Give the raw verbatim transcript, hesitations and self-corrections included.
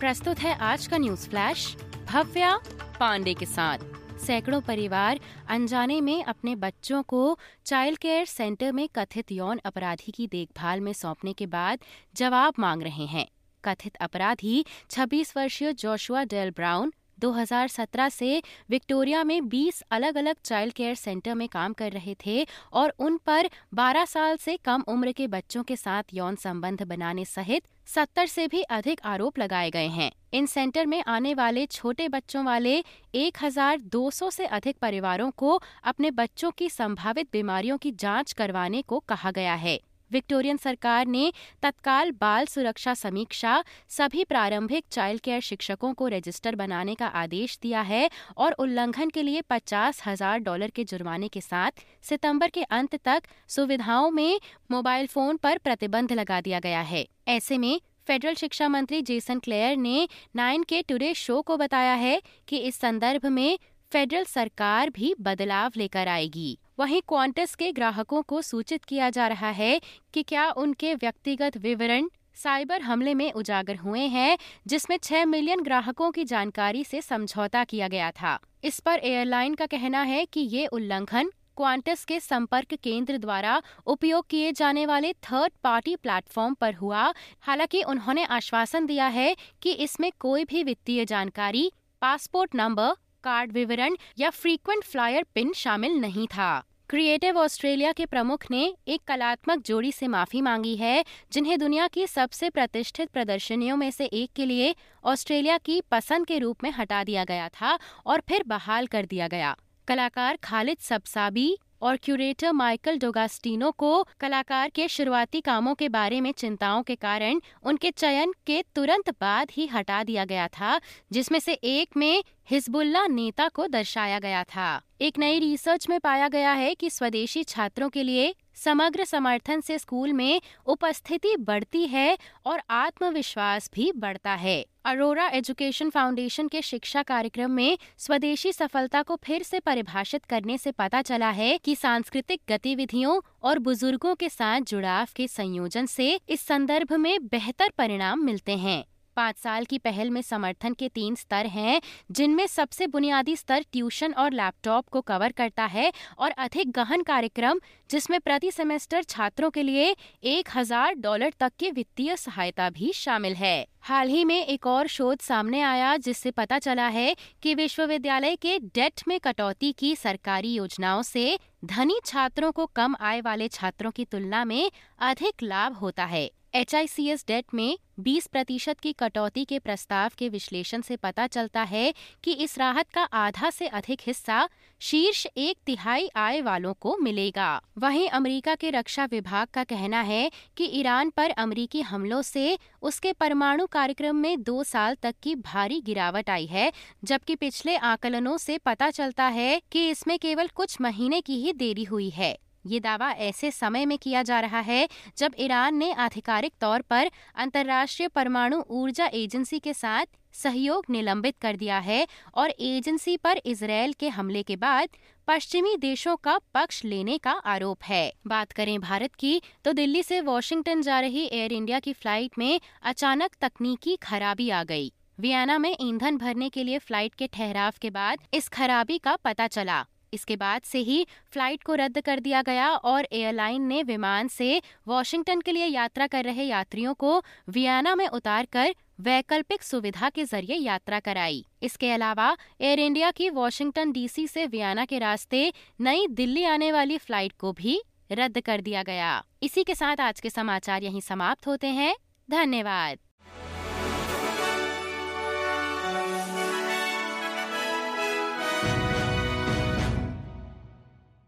प्रस्तुत है आज का न्यूज फ्लैश भव्या पांडे के साथ। सैकड़ों परिवार अनजाने में अपने बच्चों को चाइल्ड केयर सेंटर में कथित यौन अपराधी की देखभाल में सौंपने के बाद जवाब मांग रहे हैं। कथित अपराधी छब्बीस वर्षीय जोशुआ डेल ब्राउन दो हज़ार सत्रह से विक्टोरिया में बीस अलग अलग चाइल्ड केयर सेंटर में काम कर रहे थे और उन पर बारह साल से कम उम्र के बच्चों के साथ यौन संबंध बनाने सहित सत्तर से भी अधिक आरोप लगाए गए हैं। इन सेंटर में आने वाले छोटे बच्चों वाले एक हज़ार दो सौ से अधिक परिवारों को अपने बच्चों की संभावित बीमारियों की जांच करवाने को कहा गया है। विक्टोरियन सरकार ने तत्काल बाल सुरक्षा समीक्षा सभी प्रारंभिक चाइल्ड केयर शिक्षकों को रजिस्टर बनाने का आदेश दिया है और उल्लंघन के लिए पचास हजार डॉलर के जुर्माने के साथ सितंबर के अंत तक सुविधाओं में मोबाइल फोन पर प्रतिबंध लगा दिया गया है। ऐसे में फेडरल शिक्षा मंत्री जेसन क्लेयर ने नाइन के टुडे शो को बताया है कि इस संदर्भ में फेडरल सरकार भी बदलाव लेकर आएगी। वहीं क्वांटस के ग्राहकों को सूचित किया जा रहा है कि क्या उनके व्यक्तिगत विवरण साइबर हमले में उजागर हुए हैं, जिसमें छह मिलियन ग्राहकों की जानकारी से समझौता किया गया था। इस पर एयरलाइन का कहना है कि ये उल्लंघन क्वांटस के संपर्क केंद्र द्वारा उपयोग किए जाने वाले थर्ड पार्टी प्लेटफॉर्म पर हुआ। हालांकि उन्होंने आश्वासन दिया है कि इसमें कोई भी वित्तीय जानकारी, पासपोर्ट नंबर, कार्ड विवरण या फ्रीक्वेंट फ्लायर पिन शामिल नहीं था। क्रिएटिव ऑस्ट्रेलिया के प्रमुख ने एक कलात्मक जोड़ी से माफी मांगी है, जिन्हें दुनिया की सबसे प्रतिष्ठित प्रदर्शनियों में से एक के लिए ऑस्ट्रेलिया की पसंद के रूप में हटा दिया गया था और फिर बहाल कर दिया गया। कलाकार खालिद सबसाबी और क्यूरेटर माइकल डोगास्टिनो को कलाकार के शुरुआती कामों के बारे में चिंताओं के कारण उनके चयन के तुरंत बाद ही हटा दिया गया था, जिसमें से एक में हिजबुल्लाह नेता को दर्शाया गया था। एक नई रिसर्च में पाया गया है कि स्वदेशी छात्रों के लिए समग्र समर्थन से स्कूल में उपस्थिति बढ़ती है और आत्मविश्वास भी बढ़ता है। अरोरा एजुकेशन फाउंडेशन के शिक्षा कार्यक्रम में स्वदेशी सफलता को फिर से परिभाषित करने से पता चला है कि सांस्कृतिक गतिविधियों और बुजुर्गों के साथ जुड़ाव के संयोजन से इस संदर्भ में बेहतर परिणाम मिलते हैं। पाँच साल की पहल में समर्थन के तीन स्तर हैं, जिनमें सबसे बुनियादी स्तर ट्यूशन और लैपटॉप को कवर करता है और अधिक गहन कार्यक्रम जिसमें प्रति सेमेस्टर छात्रों के लिए एक हजार डॉलर तक की वित्तीय सहायता भी शामिल है। हाल ही में एक और शोध सामने आया जिससे पता चला है कि विश्वविद्यालय के डेट में कटौती की सरकारी योजनाओं से धनी छात्रों को कम आय वाले छात्रों की तुलना में अधिक लाभ होता है। H I C S date में बीस प्रतिशत की कटौती के प्रस्ताव के विश्लेषण से पता चलता है कि इस राहत का आधा से अधिक हिस्सा शीर्ष एक तिहाई आय वालों को मिलेगा। वहीं अमेरिका के रक्षा विभाग का कहना है कि ईरान पर अमेरिकी हमलों से उसके परमाणु कार्यक्रम में दो साल तक की भारी गिरावट आई है, जबकि पिछले आकलनों से पता चलता है कि इसमें केवल कुछ महीने की ही देरी हुई है। ये दावा ऐसे समय में किया जा रहा है जब ईरान ने आधिकारिक तौर पर अंतर्राष्ट्रीय परमाणु ऊर्जा एजेंसी के साथ सहयोग निलंबित कर दिया है और एजेंसी पर इजरायल के हमले के बाद पश्चिमी देशों का पक्ष लेने का आरोप है। बात करें भारत की तो दिल्ली से वॉशिंगटन जा रही एयर इंडिया की फ्लाइट में अचानक तकनीकी खराबी आ गई। वियना में ईंधन भरने के लिए फ्लाइट के ठहराव के बाद इस खराबी का पता चला। इसके बाद से ही फ्लाइट को रद्द कर दिया गया और एयरलाइन ने विमान से वॉशिंगटन के लिए यात्रा कर रहे यात्रियों को वियना में उतारकर वैकल्पिक सुविधा के जरिए यात्रा कराई। इसके अलावा एयर इंडिया की वॉशिंगटन डी सी से वियना के रास्ते नई दिल्ली आने वाली फ्लाइट को भी रद्द कर दिया गया। इसी के साथ आज के समाचार यहीं समाप्त होते हैं। धन्यवाद।